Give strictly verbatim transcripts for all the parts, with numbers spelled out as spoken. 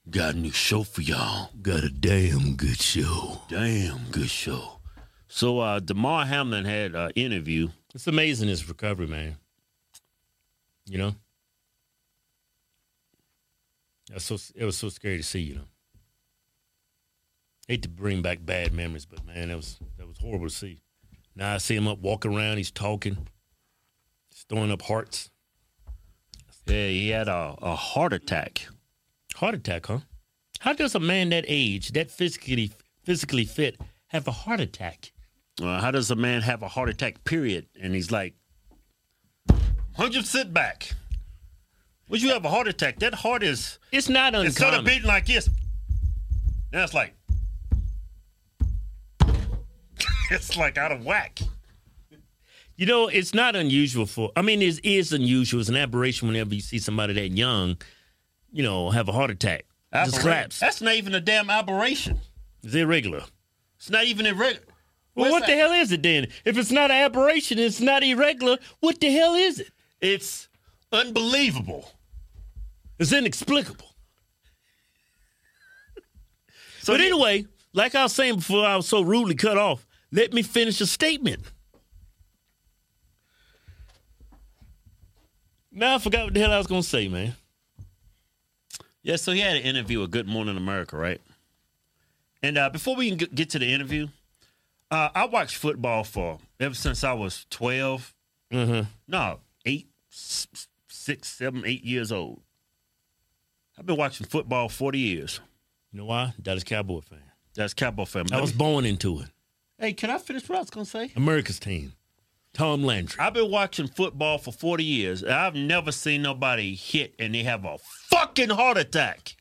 Got a new show for y'all. Got a damn good show. Damn good show. So uh, Damar Hamlin had an interview. It's amazing his recovery, man. You know? That's so, it was so scary to see, you know. Hate to bring back bad memories, but, man, that was that was horrible to see. Now I see him up walking around. He's talking. He's throwing up hearts. Yeah, he had a, a heart attack. Heart attack, huh? How does a man that age, that physically physically fit, have a heart attack? Uh, how does a man have a heart attack, period? And he's like, why don't you sit back? Would you have a heart attack? That heart is... It's not uncommon. Instead of beating like this, now it's like... It's like out of whack. You know, it's not unusual for... I mean, it is unusual. It's an aberration whenever you see somebody that young, you know, have a heart attack. Just Aberra- collapse. That's not even a damn aberration. It's irregular. It's not even irregular. Well, what the hell is it then? If it's not an aberration, it's not irregular, what the hell is it? It's unbelievable. It's inexplicable. So but you- anyway, like I was saying before I was so rudely cut off, let me finish a statement. Now I forgot what the hell I was going to say, man. Yeah, so he had an interview with Good Morning America, right? And uh, before we can get to the interview, uh, I watched football for ever since I was twelve. Mm-hmm. No, eight, s- six, seven, eight years old. I've been watching football forty years. You know why? Dallas Cowboy fan. That's Cowboy fan. I was born into it. Hey, can I finish what I was going to say? America's team. Tom Landry. I've been watching football for forty years. And I've never seen nobody hit and they have a fucking heart attack.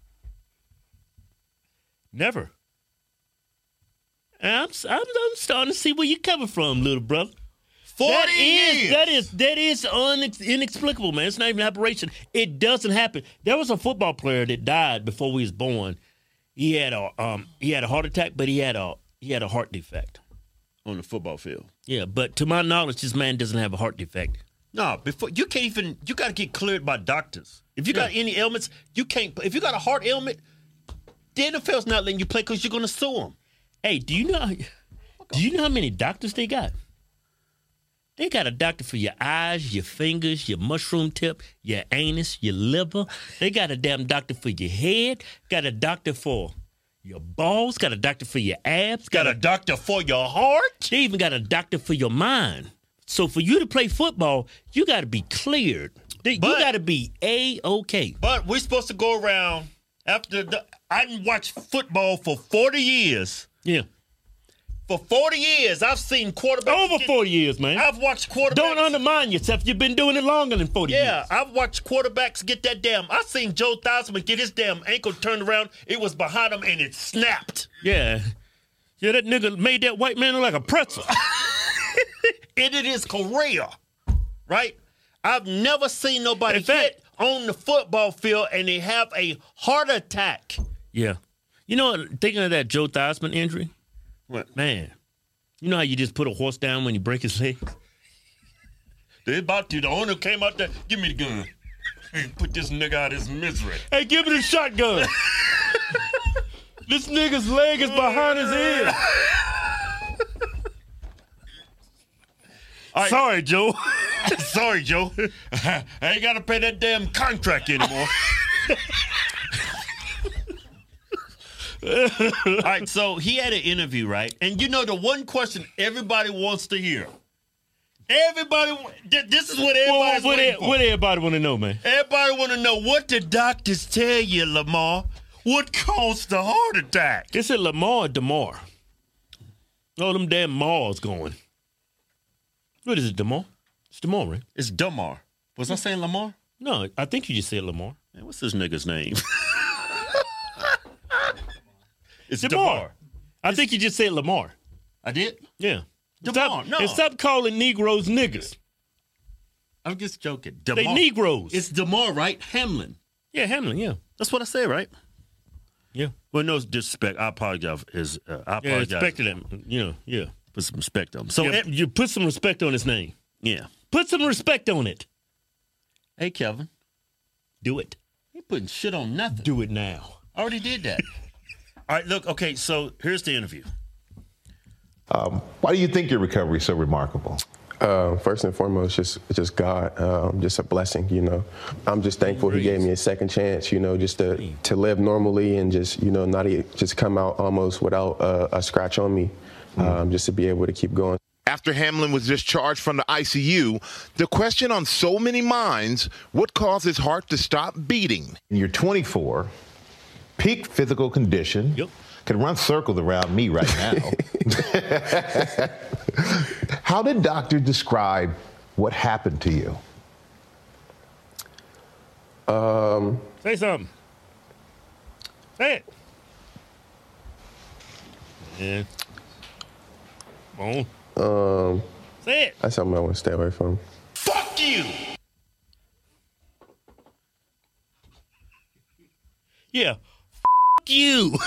Never. And I'm, I'm, I'm starting to see where you're coming from, little brother. forty That is, years. that is, that is unex- inexplicable, man. It's not even an aberration. It doesn't happen. There was a football player that died before we was born. He had a, um, he had a heart attack, but he had a, he had a heart defect. On the football field. Yeah, but to my knowledge, this man doesn't have a heart defect. No, before you can't even. You got to get cleared by doctors. If you got Yeah. any ailments, you can't. If you got a heart ailment, the N F L's not letting you play because you're going to sue them. Hey, do you know? Do you know how many doctors they got? They got a doctor for your eyes, your fingers, your mushroom tip, your anus, your liver. They got a damn doctor for your head. Got a doctor for your balls. Got a doctor for your abs. Got a doctor for your heart. They even got a doctor for your mind. So for you to play football, you got to be cleared. They- But- you got to be A-okay. But we're supposed to go around after the. I didn't watch football for forty years. Yeah. For forty years, I've seen quarterbacks. Over get- forty years, man. I've watched quarterbacks. Don't undermine yourself. You've been doing it longer than forty Yeah, years. I've watched quarterbacks get that damn. I seen Joe Theismann get his damn ankle turned around. It was behind him and it snapped. Yeah. Yeah, that nigga made that white man look like a pretzel. Ended his career, right? I've never seen nobody In fact- hit on the football field and they have a heart attack. Yeah. You know, thinking of that Joe Theismann injury, What? man, you know how you just put a horse down when you break his leg? They about to. The owner came out there. Give me the gun. Put this nigga out of his misery. Hey, give me the shotgun. This nigga's leg is behind his ear. All right. Sorry, Joe. Sorry, Joe. I ain't got to pay that damn contract anymore. All right, so he had an interview, right? And you know the one question everybody wants to hear. Everybody, th- this is what Well, everybody's what, waiting what, for. what everybody want to know, man? Everybody want to know what the doctors tell you, Lamar. What caused the heart attack? Is it Lamar or DeMar? Oh, them damn Mars going. What is it, DeMar? It's DeMar, right? It's Damar. Was I saying Lamar? No, I think you just said Lamar. Man, what's this nigga's name? It's DeMar. Damar. I think you just said Lamar. I did? Yeah. DeMar, Stop, no. And stop calling Negroes niggas. I'm just joking. They Damar. Negroes. It's Damar, right? Hamlin. yeah, Hamlin, yeah. That's what I said, right? Yeah. Well, no disrespect. I apologize. Is uh, I Yeah, apologize. respect him. You know, yeah. Put some respect on him. So, yeah, eh, you put some respect on his name. yeah. Put some respect on it. Hey, Kevin. Do it. He putting shit on nothing. Do it now. I already did that. All right, look, okay, so here's the interview. Um, why do you think your recovery is so remarkable? Uh, first and foremost, just just God, um, just a blessing, you know. I'm just thankful He gave me a second chance, you know, just to, to live normally and just, you know, not just come out almost without uh, a scratch on me, um, just to be able to keep going. After Hamlin was discharged from the I C U, the question on so many minds, what caused his heart to stop beating? You're twenty-four, peak physical condition. Yep. Can run circles around me right now. How did doctors describe what happened to you? Um, Say something. Say it. Yeah. Come on. Um, Say it. That's something I want to stay away from. Fuck you! Yeah. Fuck you.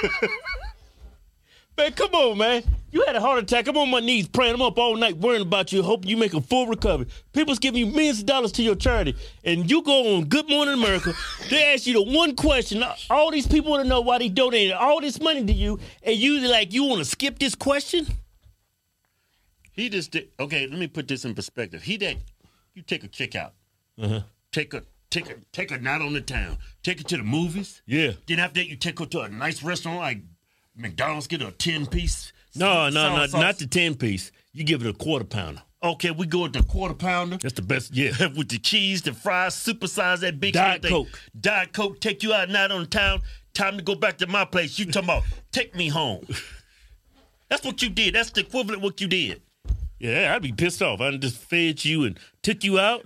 Man, come on, man. You had a heart attack. I'm on my knees praying. I'm up all night worrying about you. Hope you make a full recovery. People's giving you millions of dollars to your charity, and you go on Good Morning America. They ask you the one question. All these people want to know why they donated all this money to you, and you like you want to skip this question? He just did. Okay, let me put this in perspective. He did. You take a chick out. Uh-huh. Take a take a take a night on the town. Take her to the movies. Yeah. Then after that, you take her to a nice restaurant like McDonald's. Get her a ten piece. No, no, sour no, sauce. not the ten piece. You give it a quarter pounder. Okay, we go with the quarter pounder. That's the best. Yeah. With the cheese, the fries, supersize that big Diet thing. Coke. Diet Coke. Take you out night on the town. Time to go back to my place. You talking about take me home. That's what you did. That's the equivalent of what you did. Yeah, I'd be pissed off. I just fed you and took you out.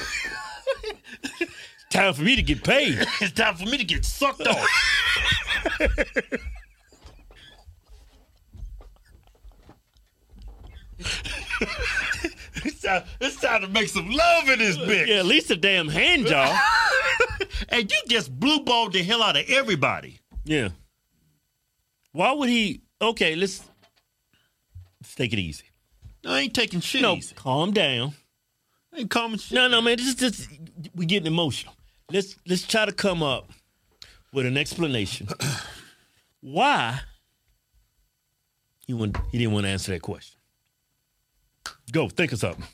Time for me to get paid. It's time for me to get sucked off. it's, time, it's time to make some love in this bitch. Yeah, at least a damn hand job. And you just blue balled the hell out of everybody. Yeah. Why would he? Okay, let's, let's take it easy. No, I ain't taking shit No, easy. calm down. I ain't calming shit. No, no, man. This is just we getting emotional. Let's let's try to come up with an explanation. Why he want, he didn't want to answer that question? Go think of something.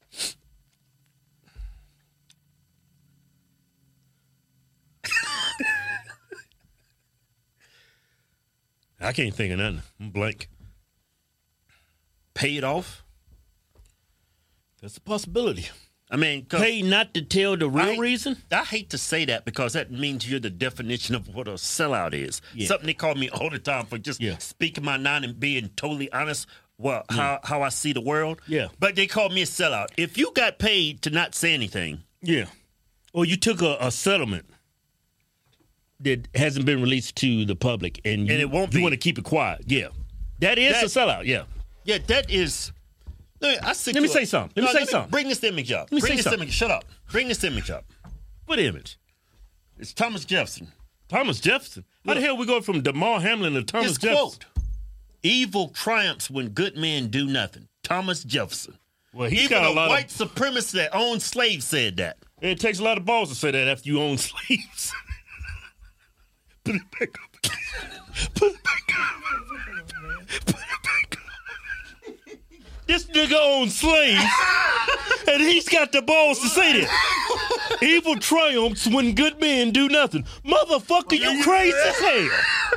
I can't think of nothing. I'm blank. Pay it off? That's a possibility. I mean, Pay not to tell the real I, reason? I hate to say that because that means you're the definition of what a sellout is. Yeah. Something they call me all the time for just Yeah. speaking my mind and being totally honest. Well, how, how I see the world. Yeah. But they call me a sellout. If you got paid to not say anything. Yeah. Or you took a, a settlement that hasn't been released to the public and you, And it won't you be. want to keep it quiet. Yeah. That is That- a sellout. Yeah. Yeah, that is. Let me, I sit Let me you say up. something. Let me say something. Bring this image up. Let me Bring say this something. image. Shut up. Bring this image up. What image? It's Thomas Jefferson. Thomas Jefferson. How the hell we go from DeMar Hamlin to Thomas His Jefferson? quote: "Evil triumphs when good men do nothing." Thomas Jefferson. Well, he's Even got a a lot white of. supremacist that owned slaves said that. It takes a lot of balls to say that after you own slaves. Put it back up. Put it back up. Put it back up. This nigga owns slaves, and he's got the balls to say that. Evil triumphs when good men do nothing. Motherfucker, you crazy as hell.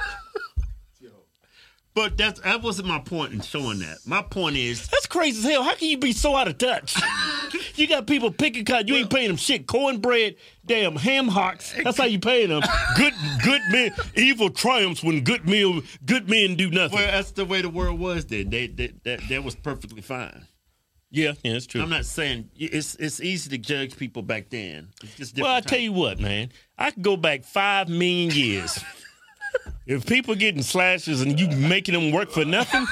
But that's, that wasn't my point in showing that. My point is, That's crazy as hell. How can you be so out of touch? You got people picking cotton. You ain't paying them shit. Cornbread, damn ham hocks. That's how you paying them. Good, good men. Evil triumphs when good men, good men do nothing. well, that's the way the world was then. They, they, that, that was perfectly fine. Yeah, yeah, that's true. I'm not saying it's it's easy to judge people back then. It's just different. Well, I tell time. you what, man. I could go back five million years. If people getting slashes and you making them work for nothing,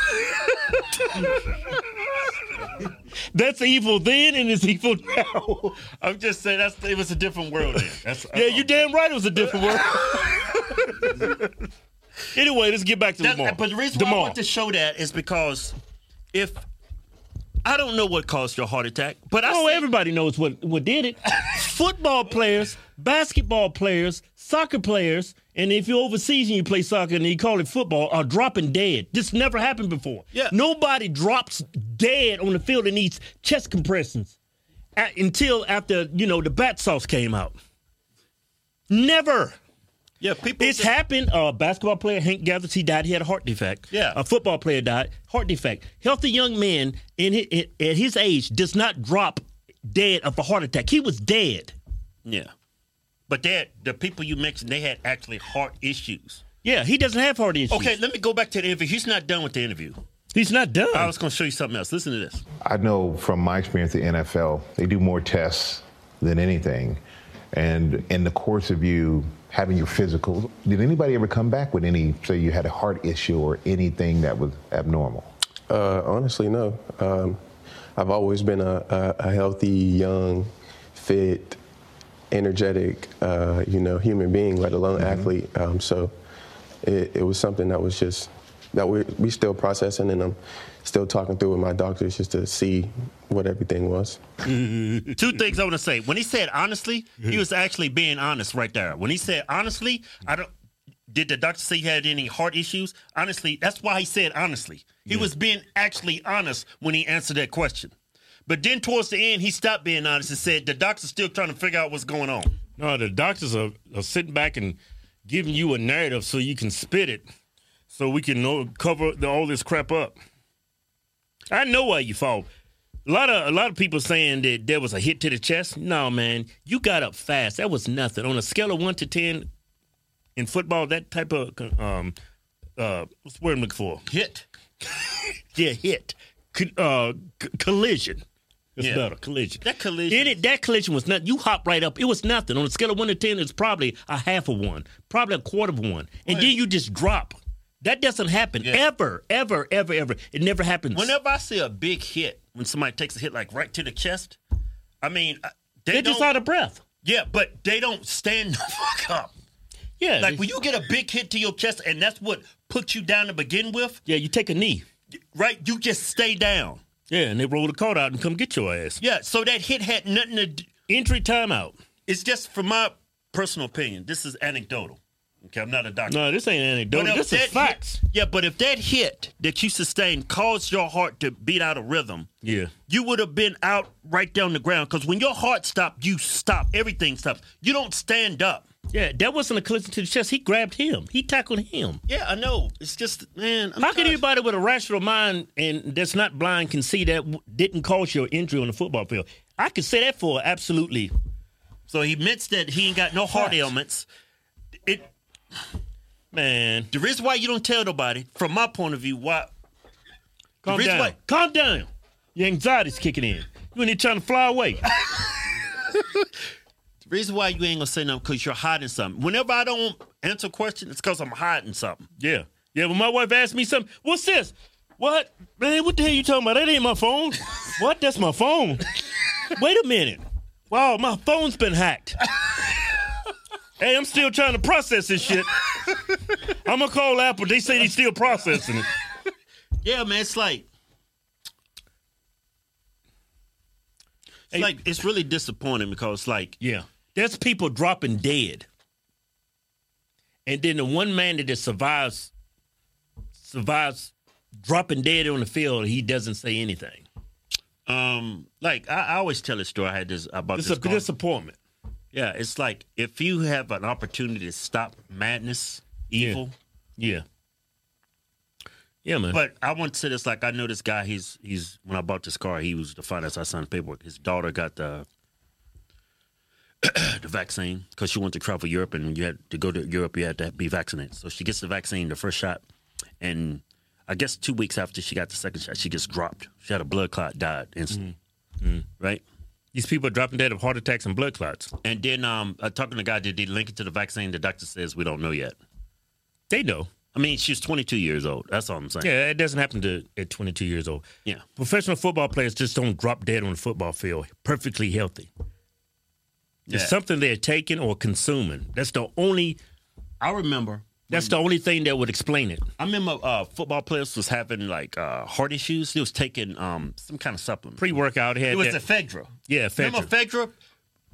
that's evil then and it's evil now. I'm just saying that's it was a different world then. That's, Yeah, you damn right it was a different world. Anyway, let's get back to That's, Lamar. but the reason why I Lamar. want to show that is because if I don't know what caused your heart attack, but I Oh, see, everybody knows what, what did it. Football players basketball players, soccer players, and if you're overseas and you play soccer and you call it football, are dropping dead. This never happened before. Yeah. Nobody drops dead on the field and needs chest compressions at, until after, you know, the bat sauce came out. Never. Yeah, people. It's just, happened. A uh, basketball player, Hank Gathers, he died. He had a heart defect. Yeah. A football player died. Heart defect. Healthy young man in his, in, at his age does not drop dead of a heart attack. He was dead. Yeah. But they had, the people you mentioned, they had actually heart issues. Yeah, he doesn't have heart issues. Okay, let me go back to the interview. He's not done with the interview. He's not done. I was going to show you something else. Listen to this. I know from my experience at the N F L, they do more tests than anything. And in the course of you having your physical, did anybody ever come back with any, say you had a heart issue or anything that was abnormal? Uh, honestly, no. Um, I've always been a, a, a healthy, young, fit, energetic, uh, you know, human being, let alone mm-hmm. athlete. Um, so it, it was something that was just, that we we still processing, and I'm still talking through with my doctors just to see what everything was. Two things I want to say. When he said honestly, he was actually being honest right there. When he said honestly, I don't. Did the doctor say he had any heart issues? Honestly, that's why he said honestly. He yeah. was being actually honest when he answered that question. But then towards the end, he stopped being honest and said the doctor's still trying to figure out what's going on. No, the doctors are, are sitting back and giving you a narrative so you can spit it, so we can know, cover the, all this crap up. I know why you fall. A lot of a lot of people saying that there was a hit to the chest. No, man, you got up fast. That was nothing. On a scale of one to ten in football, that type of um, uh, what's the word I'm looking for? Hit. Yeah, hit. Co- uh, c- collision. It's yeah. better. Collision. That collision. In it, that collision was nothing. You hopped right up. It was nothing. On a scale of one to ten, it's probably a half of one, probably a quarter of one, and What? then you just drop. That doesn't happen Yeah. ever, ever, ever, ever. It never happens. Whenever I see a big hit, when somebody takes a hit like right to the chest, I mean, uh, they They're don't, just out of breath. Yeah, but they don't stand the fuck up. Yeah. Like when you get a big hit to your chest, and that's what puts you down to begin with. Yeah, you take a knee. Right, you just stay down. Yeah, and they roll the card out and come get your ass. Yeah, so that hit had nothing to do. Injury timeout. It's just from my personal opinion. This is anecdotal. Okay, I'm not a doctor. No, this ain't anecdotal. But if This is that facts. hit- yeah, but if that hit that you sustained caused your heart to beat out of rhythm, Yeah. you would have been out right down the ground. Because when your heart stopped, you stop. Everything stops. You don't stand up. Yeah, that wasn't a collision to the chest. He grabbed him. He tackled him. Yeah, I know. It's just, man. I'm How can trying- anybody with a rational mind and that's not blind can see that w- didn't cause your injury on the football field? I could say that for absolutely. So he admits that he ain't got no heart Facts. ailments. It. Man, The reason why you don't tell nobody, from my point of view, why. calm reason down. why- Calm down. Your anxiety's kicking in. You ain't trying to fly away. The reason why you ain't gonna say nothing because you're hiding something. Whenever I don't answer a question, it's because I'm hiding something. Yeah. Yeah, when my wife asked me something, what's this? What? Man, what the hell you talking about? That ain't my phone. What? That's my phone. Wait a minute. Wow, my phone's been hacked. Hey, I'm still trying to process this shit. I'm going to call Apple. They say they still processing it. Yeah, man, it's like it's Hey. like it's really disappointing because like Yeah. There's people dropping dead. And then the one man that just survives survives dropping dead on the field, he doesn't say anything. um like I, I always tell a story. I had this about It's this a car. disappointment. Yeah, it's like if you have an opportunity to stop madness, evil. Yeah. Yeah, man. But I want to say this, like I know this guy, he's he's when I bought this car, he was the finance I signed paperwork. His daughter got the the vaccine because she wanted to travel Europe, and when you had to go to Europe, you had to be vaccinated. So she gets the vaccine, the first shot, and I guess two weeks after she got the second shot, she gets dropped. She had a blood clot, died instantly. Mm-hmm. Right? These people are dropping dead of heart attacks and blood clots. And then um, I talking to the guy, did he link it to the vaccine? The doctor says we don't know yet. They know. I mean, she's twenty-two years old. That's all I'm saying. Yeah, it doesn't happen to at twenty-two years old. Yeah. Professional football players just don't drop dead on the football field, perfectly healthy. It's Yeah. something they're taking or consuming. That's the only. I remember. That's the only thing that would explain it. I remember uh, football players was having like uh, heart issues. They was taking um, some kind of supplement. Pre-workout had It was that. the Fedra. Yeah, Fedra. Remember Fedra?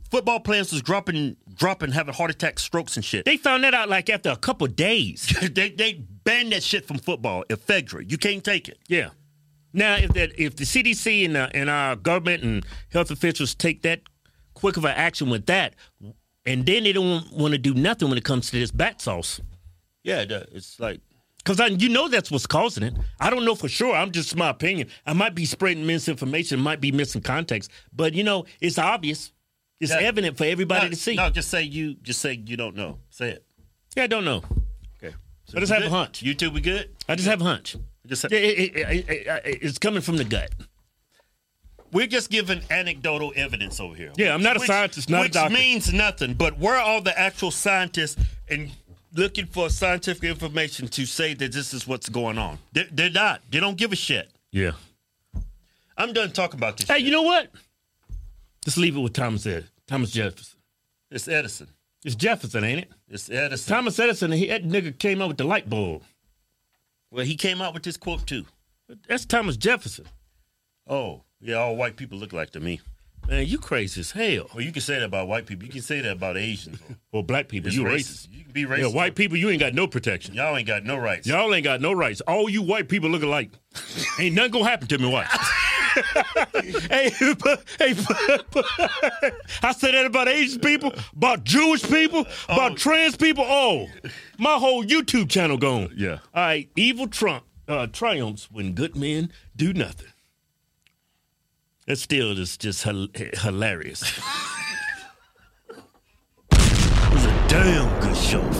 football players was dropping, dropping, having heart attacks, strokes, and shit. They found that out like after a couple days. they they banned that shit from football. Ephedra, you can't take it. Yeah. Now, if that if the C D C and, uh, and our government and health officials take that quick of an action with that, and then they don't want to do nothing when it comes to this bat sauce. Yeah, it's like. Because you know that's what's causing it. I don't know for sure. I'm just my opinion. I might be spreading misinformation, might be missing context, but you know it's obvious. It's yeah. evident for everybody no, to see. No, just say you. Just say you don't know. Say it. Yeah, I don't know. Okay. So I just have good? a hunch. You two, we good? I just have a hunch. Just have- it, it, it, it, it's coming from the gut. We're just giving anecdotal evidence over here. Yeah, I'm not a which, scientist, not which a doctor. Which means nothing. But where are the actual scientists and looking for scientific information to say that this is what's going on? They're, they're not. They don't give a shit. Yeah. I'm done talking about this Hey, shit. you know what? Just leave it with Thomas Edison. Thomas Jefferson. It's Edison. It's Jefferson, ain't it? It's Edison. Thomas Edison, he, that nigga came up with the light bulb. Well, he came out with this quote, too. That's Thomas Jefferson. Oh, yeah, all white people look like to me. Man, you crazy as hell. Well, you can say that about white people. You can say that about Asians. Well, black people, It's you racist. racist. You can be racist. Yeah, white people, you ain't got no protection. Y'all ain't got no rights. Y'all ain't got no rights. All you white people look alike. Ain't nothing gonna happen to me, watch. hey, hey, I said that about Asian people, about Jewish people, about Oh. trans people. Oh, my whole YouTube channel gone. Yeah. All right, evil Trump uh, triumphs when good men do nothing. That still is just hil- hilarious. It was a damn good show.